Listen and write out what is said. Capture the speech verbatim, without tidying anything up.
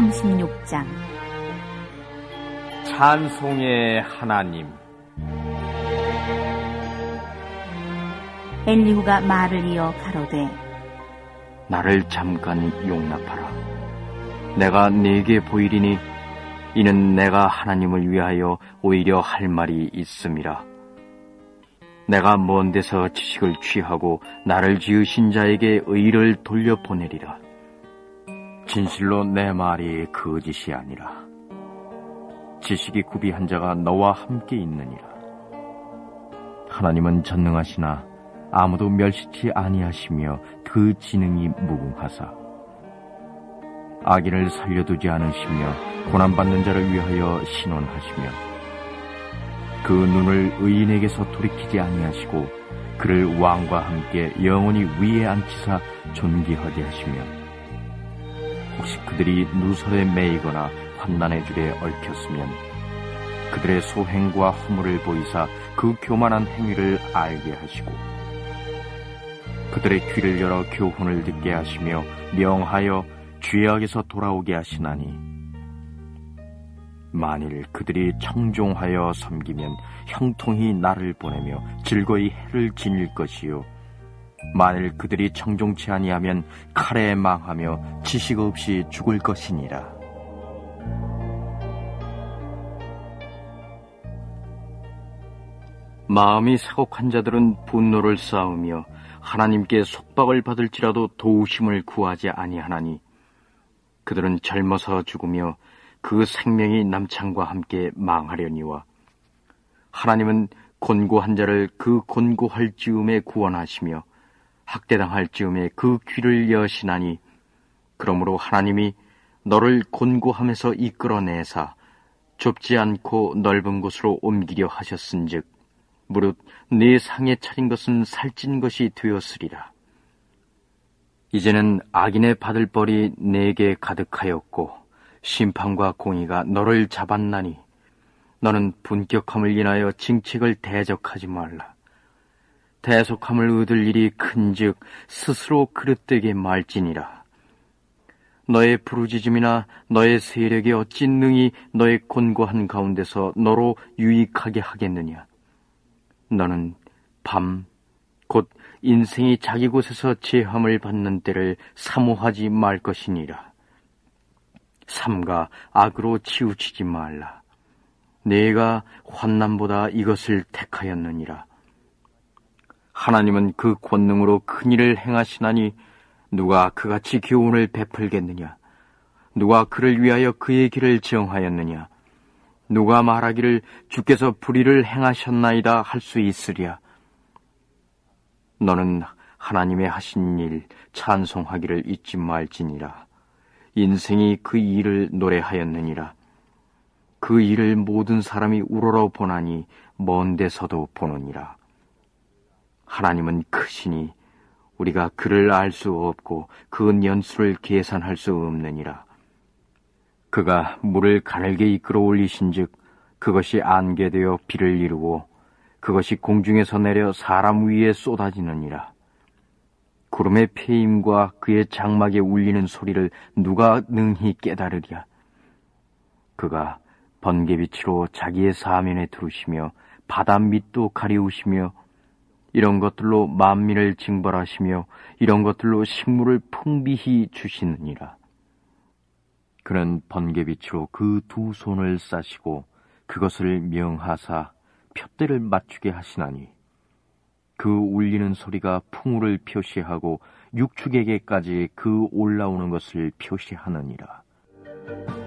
삼십육 장. 찬송의 하나님. 엘리후가 말을 이어 가로되, 나를 잠깐 용납하라. 내가 네게 보이리니 이는 내가 하나님을 위하여 오히려 할 말이 있음이라. 내가 먼 데서 지식을 취하고 나를 지으신 자에게 의를 돌려보내리라. 진실로 내 말이 거짓이 아니라 지식이 구비한 자가 너와 함께 있느니라. 하나님은 전능하시나 아무도 멸시치 아니하시며 그 지능이 무궁하사 악인을 살려두지 않으시며 고난받는 자를 위하여 신원하시며 그 눈을 의인에게서 돌이키지 아니하시고 그를 왕과 함께 영원히 위에 앉히사 존귀하게 하시며 혹시 그들이 누설에 매이거나 환난의 줄에 얽혔으면 그들의 소행과 허물을 보이사 그 교만한 행위를 알게 하시고 그들의 귀를 열어 교훈을 듣게 하시며 명하여 죄악에서 돌아오게 하시나니 만일 그들이 청종하여 섬기면 형통히 나를 보내며 즐거이 해를 지닐 것이요 만일 그들이 청종치 아니하면 칼에 망하며 지식 없이 죽을 것이니라. 마음이 사곡한 자들은 분노를 쌓으며 하나님께 속박을 받을지라도 도우심을 구하지 아니하나니 그들은 젊어서 죽으며 그 생명이 남창과 함께 망하려니와 하나님은 곤고한 자를 그 곤고할 즈음에 구원하시며 학대당할 즈음에 그 귀를 여시나니 그러므로 하나님이 너를 곤고함에서 이끌어내사 좁지 않고 넓은 곳으로 옮기려 하셨은즉 무릇 네 상에 차린 것은 살찐 것이 되었으리라. 이제는 악인의 받을 벌이 내게 가득하였고 심판과 공의가 너를 잡았나니 너는 분격함을 인하여 징책을 대적하지 말라. 대속함을 얻을 일이 큰즉 스스로 그릇되게 말지니라. 너의 부르짖음이나 너의 세력이 어찌 능히 너의 곤고한 가운데서 너로 유익하게 하겠느냐. 너는 밤 곧 인생이 자기 곳에서 제함을 받는 때를 사모하지 말 것이니라. 삼가 악으로 치우치지 말라. 내가 환난보다 이것을 택하였느니라. 하나님은 그 권능으로 큰 일을 행하시나니 누가 그같이 교훈을 베풀겠느냐. 누가 그를 위하여 그의 길을 정하였느냐. 누가 말하기를 주께서 불의를 행하셨나이다 할 수 있으랴. 너는 하나님의 하신 일 찬송하기를 잊지 말지니라. 인생이 그 일을 노래하였느니라. 그 일을 모든 사람이 우러러 보나니 먼 데서도 보느니라. 하나님은 크시니 우리가 그를 알 수 없고 그 연수를 계산할 수 없느니라. 그가 물을 가늘게 이끌어 올리신즉 그것이 안개되어 비를 이루고 그것이 공중에서 내려 사람 위에 쏟아지느니라. 구름의 폐임과 그의 장막에 울리는 소리를 누가 능히 깨달으랴. 그가 번개빛으로 자기의 사면에 두르시며 바다 밑도 가리우시며 이런 것들로 만민을 징벌하시며 이런 것들로 식물을 풍비히 주시느니라. 그는 번개빛으로 그 두 손을 싸시고 그것을 명하사 푯대를 맞추게 하시나니 그 울리는 소리가 풍우를 표시하고 육축에게까지 그 올라오는 것을 표시하느니라.